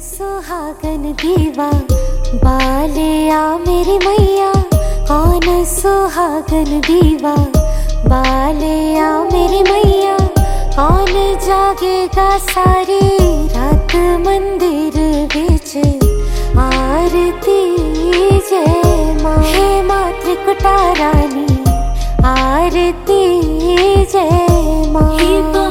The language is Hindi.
सुहागन दीवा बालिया मेरी मैया, कौन सुहागन दीवा बालिया मेरी मैया। कौन जागेगा सारी रात मंदिर बिच आरती जय माँ। हे मातृकुटा रानी आरती जय माँ।